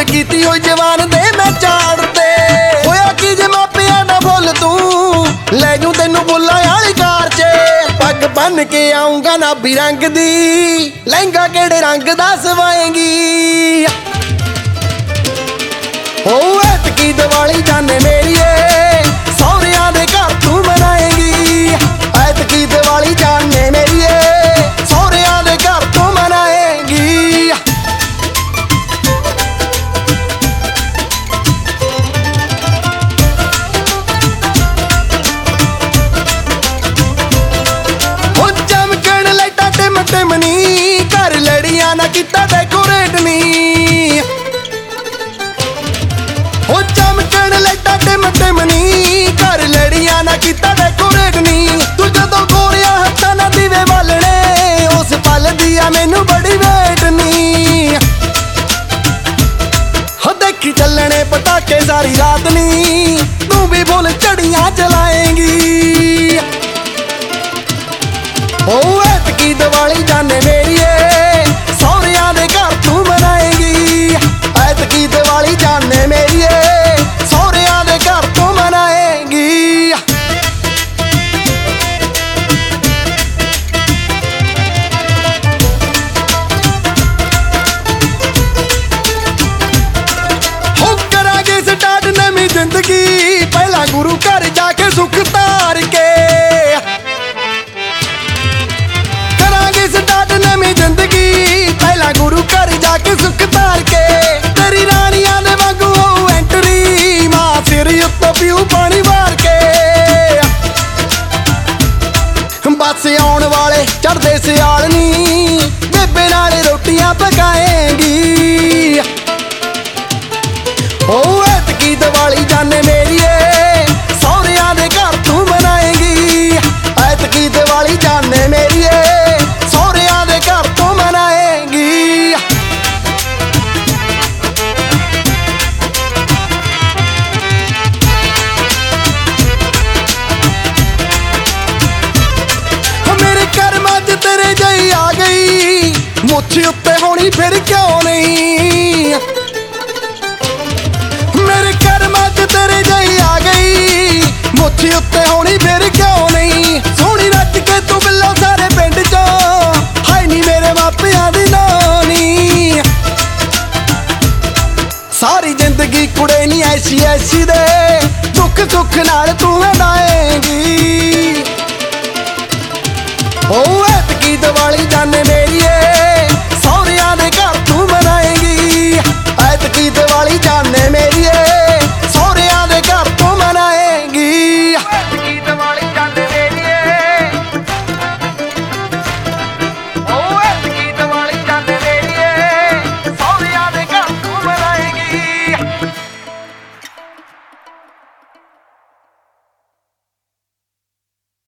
भुल कीती होई जवान दे मैं झाड़ते होया कि जे मापिया ना भुल तू ले जूं तैनू बुल्ला वाली कार च पग बन के आऊंगा ना भी रंग दी लहंगा केड़े रंग दा सवाएंगी ओ ऐतकी दिवाली जाने मेरीए सौरियां दे घर तू मनाएंगी ऐतकी दिवाली जाने मेरीए सौरियां दे घर तू मनाएंगी हो चमकण लाइटां टिम टिमनी घर लड़ियां ना कीता डेकोरेट नी हो चमकण लाइटां टिम टिमनी घर लड़ियां ना कीता डेकोरेट नी तू जदों गोरियां हत्थां नाल दीवे बालणे उस पल दी आ मैनू बड़ी वेट नी हो देखी चलने पटाके सारी रात नी तू भी भुल चढ़ियां चलाएंगी ओ ऐतकी दिवाली जाने मेरीए सौरियां दे घर तू मनाएंगी ऐतकी दिवाली जाने मेरीए सौरियां दे घर तू मनाएंगी हो करांगे स्टार्ट नवीं जिंदगी पहला गुरु घर जाके सुख तार के करांगे स्टार्ट नवीं जिंदगी पहला गुरु घर जाके सुख तार के तेरी रानियां दे वांगू हो एंट्री मां सिर उत्तों पीऊ पानी वार के बस आउण वाले चढ़दे सियाल नी बेबे नाल रोटियां पकाएंगी ओ ऐतकी दिवाली जाने मेरीए सौरियां दे घर तू मनाएंगी ऐतकी दिवाली जाने मेरीए सौरियां दे घर तू मनाएंगी मेरे कर्मां च तेरे जई आ गई मुੱਛ उत्ते होनी फिर क्यों नहीं मेरे कर्मां च तेरे जई आ गई मुੱਛ उत्ते होनी फिर क्यों नहीं सोहनी नੱਚ के तू बिल्लो सारे पिंड चो हाय नी मेरे मापियां दी नानी सारी जिंदगी कुड़े नी ऐसी ऐसी दे दुख सुख नाल तू हटाएंगी ओ ऐतकी दिवाली जाने